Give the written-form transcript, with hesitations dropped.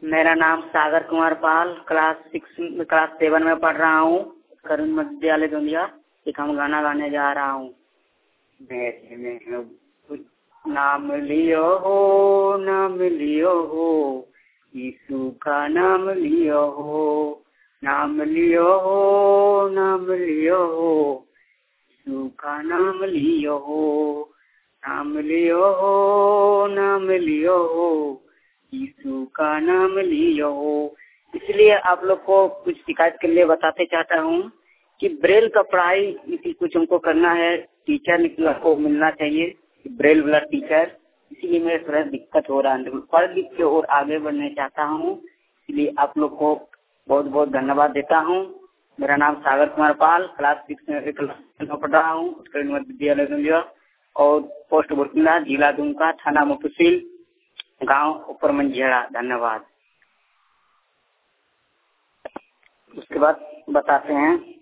मेरा नाम सागर कुमार पाल, क्लास 7 में पढ़ रहा हूँ, करुण मध्य विद्यालय दुनिया। एक हम गाना गाने जा रहा हूँ। मेरे में नाम लियो हो, यीशु का नाम लियो हो, नाम लियो हो, यीशु का नाम लियो हो, नाम लियो हो, यीशु का नाम लियो हो। इसलिए आप लोग को कुछ शिकायत के लिए बताते चाहता हूँ कि ब्रेल का पढ़ाई कुछ हमको करना है, टीचर को मिलना चाहिए, ब्रेल वाला टीचर। इसीलिए मेरे थोड़ा दिक्कत हो रहा है, पढ़ लिख के और आगे बढ़ना चाहता हूँ। इसलिए आप लोग को बहुत बहुत धन्यवाद देता हूँ। मेरा नाम सागर कुमार पाल, क्लास 6 में पढ़ रहा हूँ, विद्यालय दुनिया, और पोस्ट बुरकिला, जिला दुमका, थाना मुफस्सिल, गांव ऊपर मंझेड़ा। धन्यवाद। उसके बाद बताते हैं।